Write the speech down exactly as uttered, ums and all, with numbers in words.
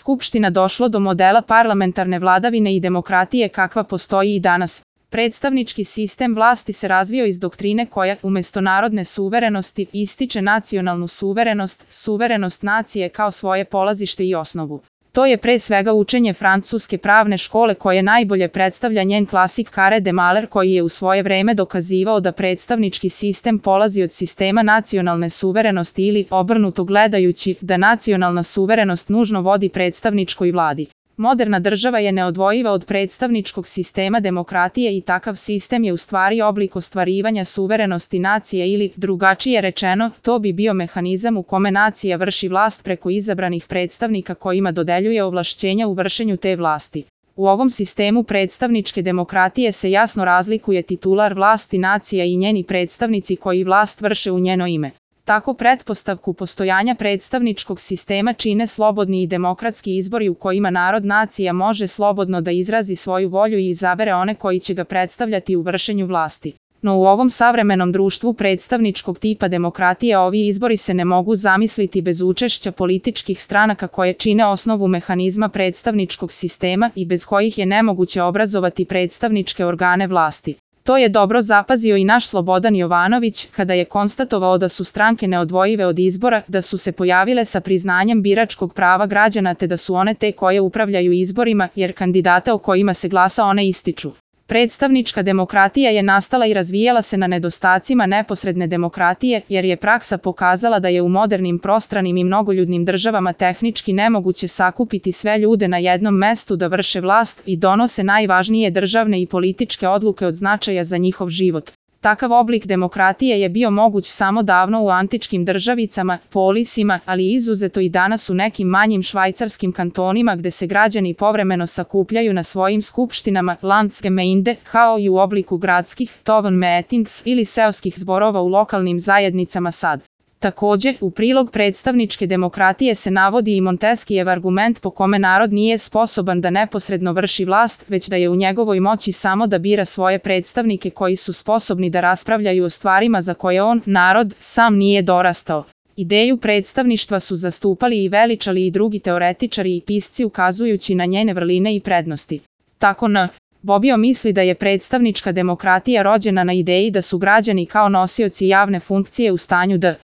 Skupština došlo do modela parlamentarne vladavine i demokratije kakva postoji i danas. Predstavnički sistem vlasti se razvio iz doktrine koja, umjesto narodne suverenosti, ističe nacionalnu suverenost, suverenost nacije kao svoje polazište i osnovu. To je pre svega učenje francuske pravne škole koje najbolje predstavlja njen klasik Carré de Mahler koji je u svoje vreme dokazivao da predstavnički sistem polazi od sistema nacionalne suverenosti ili, obrnuto gledajući, da nacionalna suverenost nužno vodi predstavničkoj vladi. Moderna država je neodvojiva od predstavničkog sistema demokratije i takav sistem je u stvari oblik ostvarivanja suverenosti nacije ili, drugačije rečeno, to bi bio mehanizam u kome nacija vrši vlast preko izabranih predstavnika kojima dodeljuje ovlašćenja u vršenju te vlasti. U ovom sistemu predstavničke demokratije se jasno razlikuje titular vlasti nacija i njeni predstavnici koji vlast vrše u njeno ime. Tako pretpostavku postojanja predstavničkog sistema čine slobodni i demokratski izbori u kojima narod nacija može slobodno da izrazi svoju volju i izabere one koji će ga predstavljati u vršenju vlasti. No u ovom savremenom društvu predstavničkog tipa demokratije ovi izbori se ne mogu zamisliti bez učešća političkih stranaka koje čine osnovu mehanizma predstavničkog sistema i bez kojih je nemoguće obrazovati predstavničke organe vlasti. To je dobro zapazio i naš Slobodan Jovanović kada je konstatovao da su stranke neodvojive od izbora, da su se pojavile sa priznanjem biračkog prava građana te da su one te koje upravljaju izborima jer kandidate o kojima se glasa one ističu. Predstavnička demokratija je nastala i razvijala se na nedostacima neposredne demokratije jer je praksa pokazala da je u modernim prostranim i mnogoljudnim državama tehnički nemoguće sakupiti sve ljude na jednom mestu da vrše vlast i donose najvažnije državne i političke odluke od značaja za njihov život. Takav oblik demokratije je bio moguć samo davno u antičkim državicama, polisima, ali izuzeto i danas u nekim manjim švajcarskim kantonima gde se građani povremeno sakupljaju na svojim skupštinama Landsgemeinde, kao i u obliku gradskih Townmeetings ili seoskih zborova u lokalnim zajednicama sad. Takođe, u prilog predstavničke demokratije se navodi i Montesquieuov argument po kome narod nije sposoban da neposredno vrši vlast, već da je u njegovoj moći samo da bira svoje predstavnike koji su sposobni da raspravljaju o stvarima za koje on, narod, sam nije dorastao. Ideju predstavništva su zastupali i veličali i drugi teoretičari i pisci ukazujući na njene vrline i prednosti. Tako n. Bobbio misli da je predstavnička demokratija rođena na ideji da su građani kao nosioci javne funkcije u stanju da